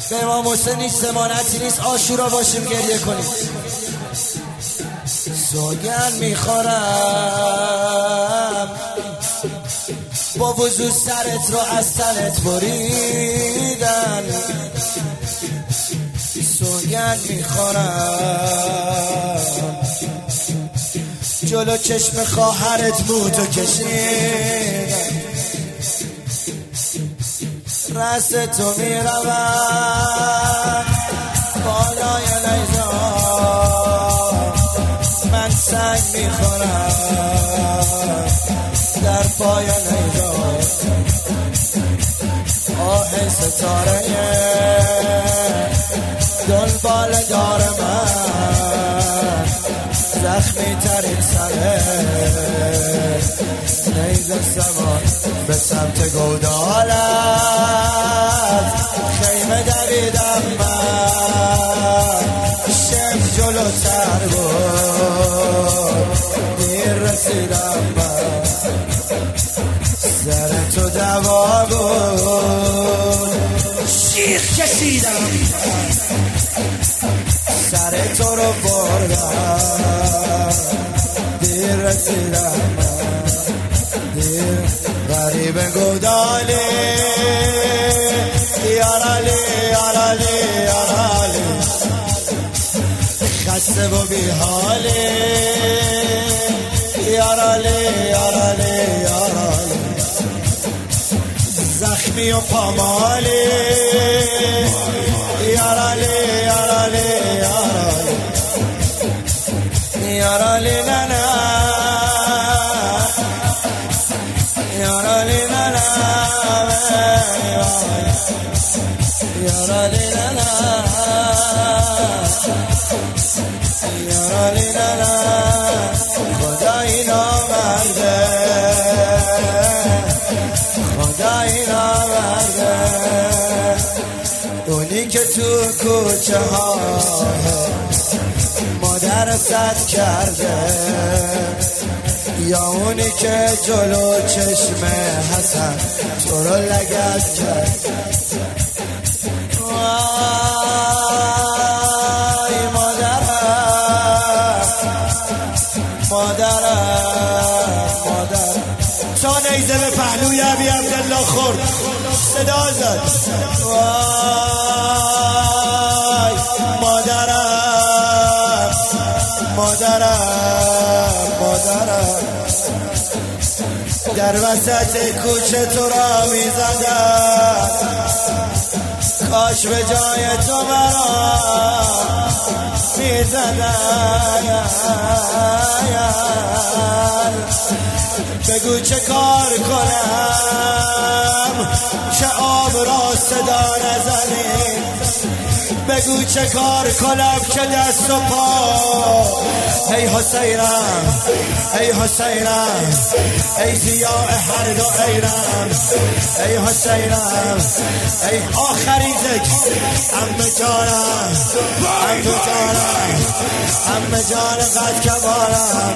به امام حسین هیچ ضمانتی نیست عاشورا باشیم گریه کنیم. سوگن میخورم با وضو سرت رو از تنت بریدن. سوگن میخورم جلو چشم خواهرت موتو کشیدن. رأس تو میروم بالای لیلا، من سنگ میخورم در پای لیلا. آه ستاره دنبال دار من، زخمی ترین سره نیزه سوار به سمت گودالت خیمه دویدم من. شم جلوتر بود دیر رسیدم من، سر تو دوا بود شیخ کشیدم. سر تو رو بردم دیر رسیدم من، دیر غریب گودالی یارالی یارالی یارالی، خسته و بیحالی یارالی یارالی یارالی، زخمی و پامالی یارالی یارالی یارالی یارالی ننا یارالی ننا یارالی ننا یارالی ننا. خدایی نامرده خدایی نامرده، اونی که تو کوچه ها مادر صد کرده، یا اونی که جلو چشم حسن تو رو لگد کرد. وای مادرم مادرم مادرم، تا نیزه به پهلوی ابی عبدالله خورد صدا زد. وای مادرم مادرم مادرم، در وسط کوچه تو را می زدم، کاش به جای تو مرا می زدم. بگو چه کار کنم که آب را صدا نزنی، بگو چه کار کنم که دست و پا. ای حسینم ای حسینم ای ضیاء هر دو عینم، ای حسینم ای آخرین ذکر عمه جانم عمه جانم عمه جان قد کمالم.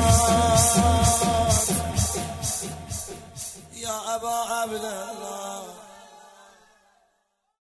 یا ابا عبدالله